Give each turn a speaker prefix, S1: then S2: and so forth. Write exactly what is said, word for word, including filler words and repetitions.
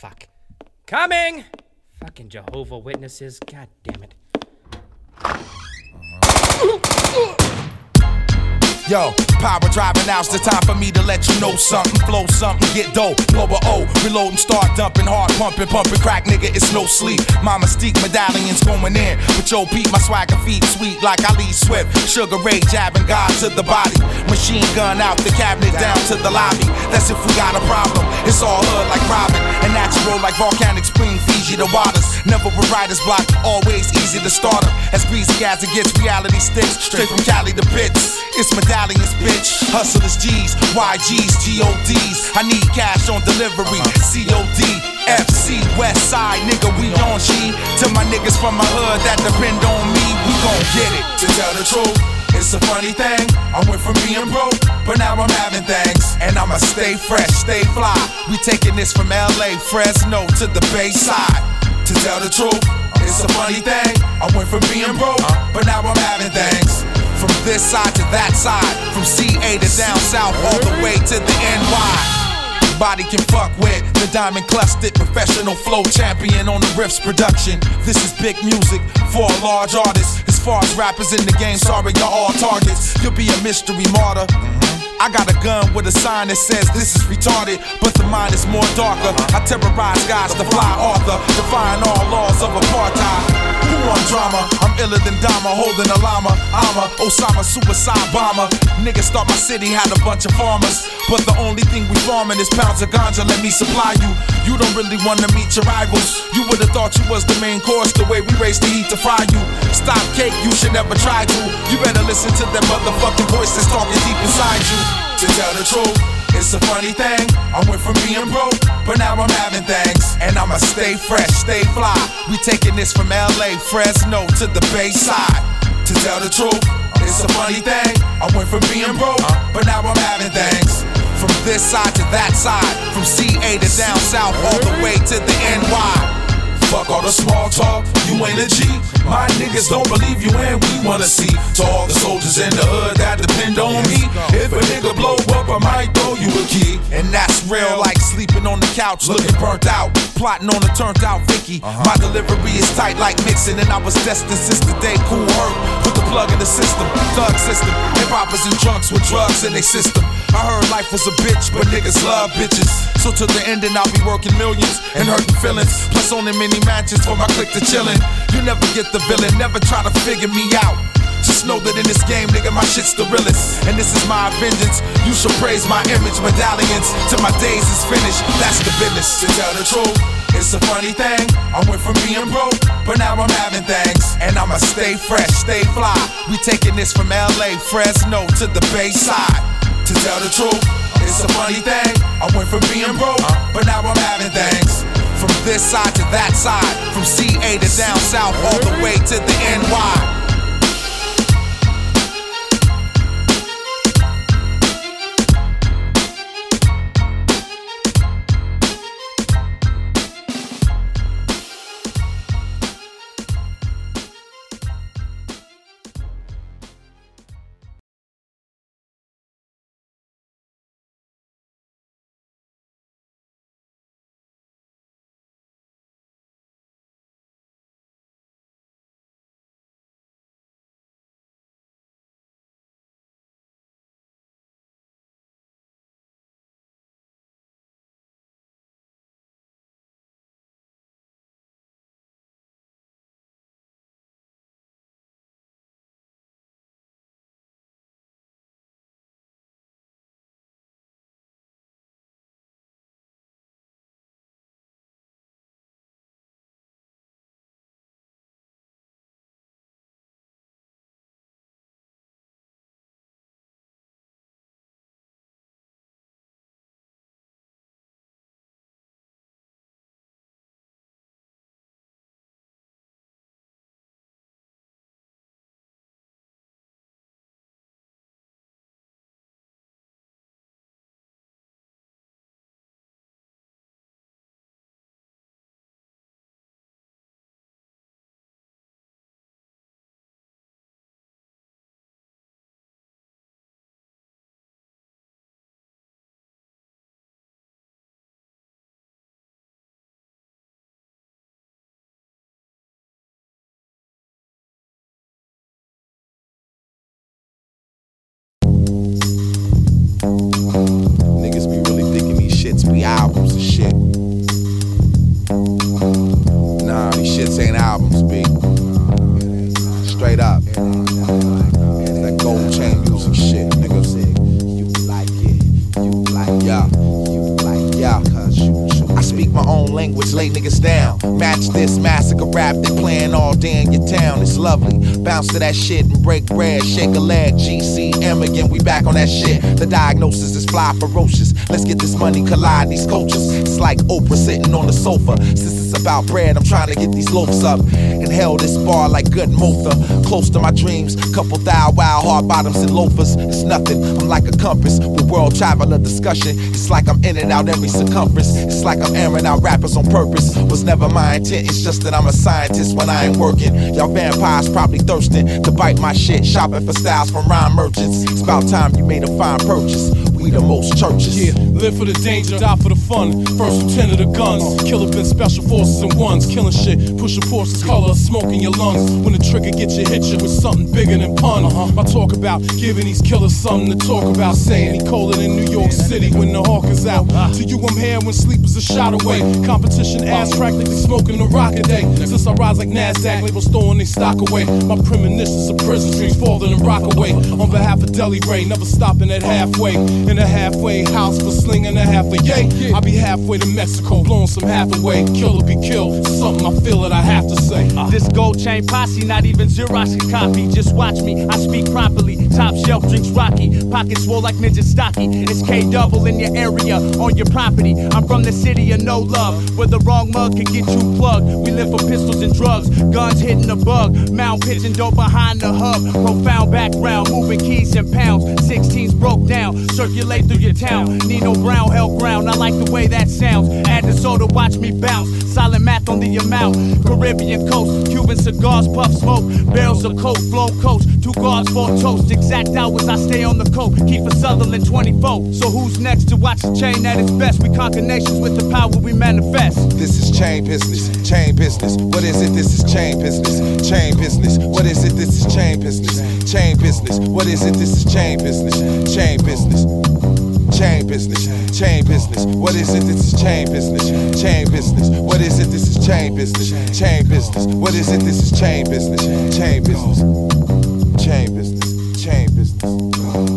S1: fuck. Coming! Fucking Jehovah Witnesses, god damn it.
S2: Yo, power driving out's the time for me to let you know something. Flow something, get dope, blow a O, reload and start dumping, hard pumping, pumping crack, nigga, it's no sleep. My mystique medallions going in, but yo, Pete, my swagger feet sweet like Ali Swift. Sugar Ray jabbing God to the body, machine gun out the cabinet down to the lobby. That's if we got a problem. It's all hood like Robin, and natural like volcanic spring, Fiji the waters. Never with writer's block, always easy to start 'em. As greasy as it gets, reality sticks straight from Cali to Pitts. It's medallions, bitch. Hustlers, G's, Y G's, G O D's. I need cash on delivery. C O D, F C, West Side, nigga, we on G. To my niggas from my hood that depend on me, we gon' get it. To tell the truth, it's a funny thing. I went from being broke, but now I'm having things. And I'ma stay fresh, stay fly. We taking this from L A, Fresno to the Bay Side. To tell the truth, it's a funny thing. I went from being broke, but now I'm having things. From this side to that side, from C A to down south, all the way to the N Y. Body can fuck with the diamond clustered professional flow champion on the Riffs production. This is big music for a large artist. As far as rappers in the game, sorry, you're all targets. You'll be a mystery martyr. I got a gun with a sign that says this is retarded, but the mind is more darker. I terrorize guys to fly author, defying all laws of apartheid. Who want drama? I'm iller than Dama, holding a llama. I'm a Osama suicide bomber. Niggas thought my city had a bunch of farmers, but the only thing we farming is pounds of ganja. Let me supply you. You don't really wanna meet your rivals. You would've thought you was the main course, the way we raise the heat to fry you. Stop cake, you should never try to. You better listen to that motherfucking voice that's talking deep inside you. To tell the truth, it's a funny thing. I went from being broke, but now I'm having things. And I'ma stay fresh, stay fly. We taking this from L A, Fresno to the Bay Side. To tell the truth, it's a funny thing. I went from being broke, but now I'm having things. From this side to that side, from C A to down south, all the way to the N Y. Fuck all the small talk, you ain't a G. My niggas don't believe you and we wanna see. To all the soldiers in the hood that depend on me, if a nigga blow up, I might throw you a key. And that's real, like sleeping on the couch, looking burnt out, plotting on a turned out Vicky. My delivery is tight like Nixon, and I was destined since the day Cool Herc put the plug in the system, thug system. Hip-hoppers and drunks with drugs in their system. I heard life was a bitch, but niggas love bitches. So to the ending, I'll be working millions and hurting feelings. Plus owning many mansions for my clique to chillin'. You never get the villain, never try to figure me out. Just know that in this game, nigga, my shit's the realest. And this is my vengeance. You should praise my image, medallions, till my days is finished. That's the business. To tell the truth, it's a funny thing. I went from being broke, but now I'm having things. And I'ma stay fresh, stay fly. We taking this from L A, Fresno to the Bay Side. To tell the truth, it's a funny thing. I went from being broke, but now I'm having things. From this side to that side, from C A to down south, all the way to the N Y. albums and shit. Nah, these shits ain't albums, B. Straight up. It's that gold chain music shit, nigga. You like it, you like it, yeah, you like yeah. I speak my own language, lay niggas down. Match this massacre rap they playing all day in your town. It's lovely. Bounce to that shit and break bread. Shake a leg, G C M again, we back on that shit. The diagnosis is fly ferocious. Let's get this money, collide these cultures. It's like Oprah sitting on the sofa. Since it's about bread, I'm trying to get these loaves up. Inhale this bar like good motha. Close to my dreams, couple thou wow, hard bottoms and loafers. It's nothing, I'm like a compass with world traveler discussion. It's like I'm in and out every circumference. It's like I'm airing out rappers on purpose. Was never my intent, it's just that I'm a scientist when I ain't working. Y'all vampires probably thirsting to bite my shit. Shopping for styles from rhyme merchants. It's about time you made a fine purchase. We the most churches.
S3: Yeah, live for the danger, die for the fun. First lieutenant of guns, killer been special forces and ones. Killing shit, pushing forces, color, smoke in your lungs. When the trigger gets you, hit you with something bigger than pun. Uh-huh. I talk about giving these killers something to talk about. Saying he colder than New York City when the hawk is out. To you I'm here when sleep is a shot away. Competition ass track like they smoking a rock a day. Since I rise like NASDAQ, labels throwing they stock away. My premonitions of prison dreams falling and rock away. On behalf of Deli Ray, never stopping at halfway. In a halfway house for slinging a half a yay. I be halfway to Mexico, blowing some Hathaway. Kill or be killed, something I feel that I have to say. Uh.
S4: This gold chain posse, not even Xerox can copy. Just watch me, I speak properly. Top shelf drinks Rocky, pockets swole like Ninja Stocky. It's K double in your area, on your property. I'm from the city of no love, where the wrong mug can get you plugged. We live for pistols and drugs, guns hitting the bug. Mount pitching dope behind the hub. Profound background, moving keys and pounds. sixteens broke down, circulate through your town. Nino Brown held ground, I like the way that sounds. Add the soda, watch me bounce. Silent math on the amount. Caribbean coast, Cuban cigars, puff smoke. Barrels of coke, flow coach. Two guards for toast. Exact hours I stay on the coke. Keep for Sutherland twenty-four. So who's next to watch the chain at its best? We conquer nations with the power we manifest.
S2: This is chain business, chain business. What is it? This is chain business, chain business. What is it? This is chain business, chain business. What is it? This is chain business, chain business. Chain business, chain business. What is it? This is chain business, chain business. What is it? This is chain business, chain business. What is it? This is chain business, chain business, chain business, chain business.